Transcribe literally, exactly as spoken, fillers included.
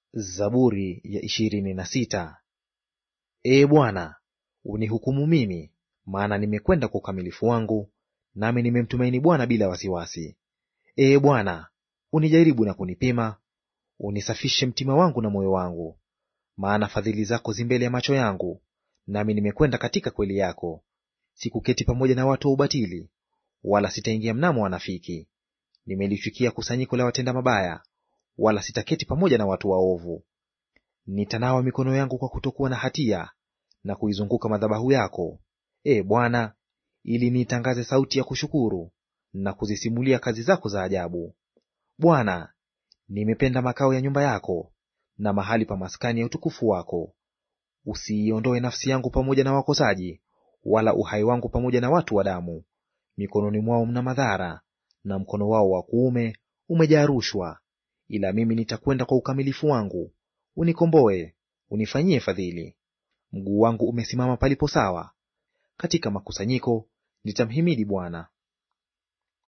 Zaburi ya ishirini na sita. Ee Bwana, unihukumu mimi, maana nimekwenda kwa ukamilifu wangu, nami nimemtumaini Bwana bila wasiwasi. Ee Bwana, unijaribu na kunipima, unisafishe mtima wangu na moyo wangu. Maana fadhili zako zi mbele ya macho yangu, nami nimekwenda katika kweli yako. Sikuketi pamoja na watu wa ubatili, wala sitaingia mnamo wanafiki. Nimelichukia kusanyiko la watenda mabaya, wala sitaketi pamoja na watu waovu. Nitanawa mikono yangu kwa kutokuwa na hatia, na kuizunguka madhabahu yako, Ee Bwana, ili niitangaze sauti ya kushukuru, na kuzisimulia kazi zako za ajabu. Bwana, nimependa makao ya nyumba yako, na mahali pa maskani ya utukufu wako. Usiiondoe nafsi yangu pamoja na wakosaji, wala uhai wangu pamoja na watu wa damu. Mikononi mwao mna madhara, na mkono wao wa kuume umejaa rushwa. Ila mimi nitakwenda kwa ukamilifu wangu, unikomboe, unifanyie fadhili. Mguu wangu umesimama palipo sawa, katika makusanyiko nitamhimidi Bwana.